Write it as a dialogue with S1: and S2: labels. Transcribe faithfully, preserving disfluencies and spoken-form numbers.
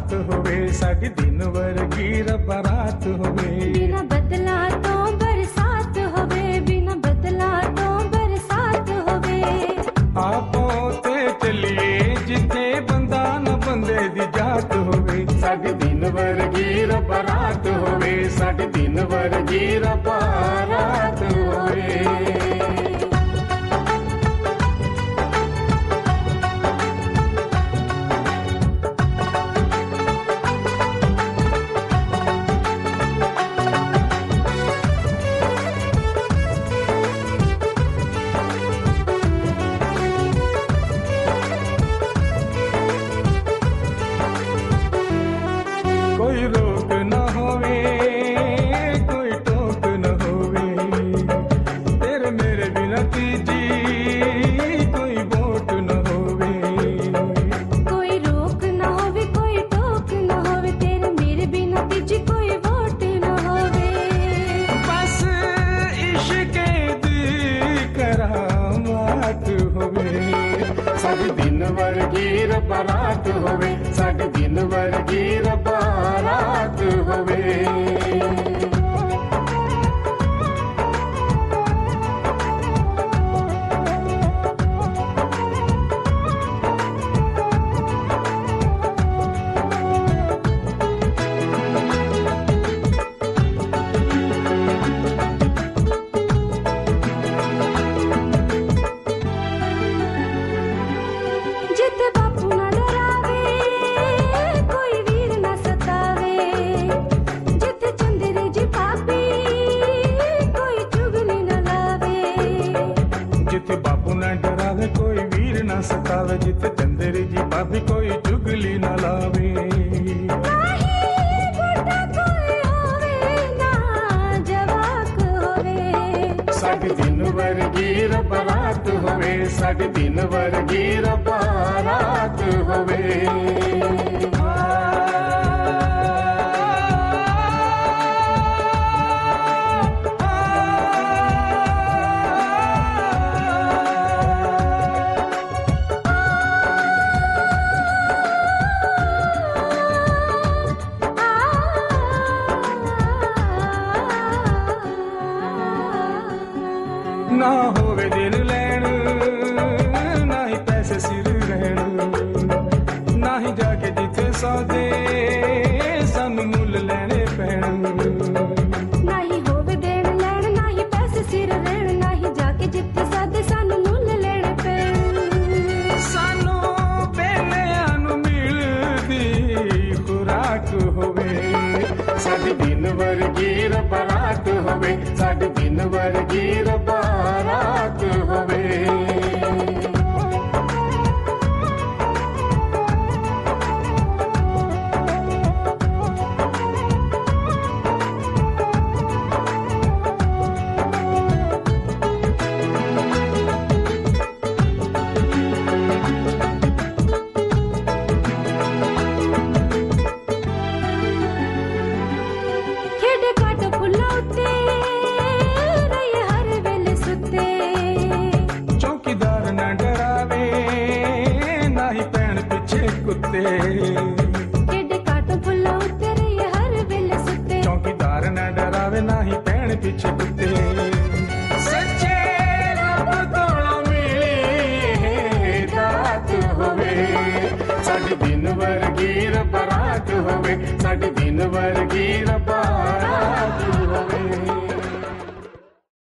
S1: रात होवे साडी दिन वर्गी रब्बा रात होवे
S2: बिना बदला तो बरसात होवे बिना बदला तो बरसात होवे
S1: आपो ते चलिए जिथे बंदा न बंदे दी जात होवे साडी दिन वर्गी रब्बा रात होवे साडी दिन वर्गी रब्बा रात होवे कोई रोक न होवे कोई टोक न होवे तेरे मेरे बिना तीजी कोई वोट न होवे
S2: कोई रोक न होवे कोई टोक न होवे तेरे मेरे बिना तीजी कोई वोट न होवे
S1: बस इश्क दी करामात होवे साडी दिन वर्गी रब्बा रात होवे साडी दिन वर्गी रब्बा रात होवे
S2: जित बापू न डरावे कोई वीर न सतावे जित चंद्र जी पापी कोई चुगली न लावे
S1: जिथे बापू न डरावे कोई वीर न सतावे जिथे चंदेरी जी भाभी कोई चुगली न लावे
S2: नाही बुढ़ा कोई होवे ना जवाक होवे
S1: साडी दिन वर्गी रब्बा रात होवे साडी दिन वर्गी रब्बा रात होवे ना होवे दिन लैन ना ही पैसे सिर रहन ना ही जाके जिथे सौदे सानू मुल लेने पैण
S2: नाही होवे देण लैण नाही पैसे सिर रहण नाही जाके जिथे सादे सानू मुल लेने पैण
S1: सानू बेलियां नू मिलदी खुराक होवे साडी दिन वर्गी रब्बा रात होवे साडी दिन वर्गी रब्बा रात होवे
S2: खेडे काट फुल्ला उत्ते रही हर वेले सुते
S1: चौकीदार न डरावे ना ही पैण पीछे कुत्ते
S2: खेडे काट फुल्ला उत्ते रही हर वेले सुते
S1: चौकीदार न डरावे ना ही पैण पीछे कुत्ते सच्चे रब कोलों मिली दात होवे साडी दिन वर्गी रब्बा रात होवे साडी दिन वर्गी रब्बा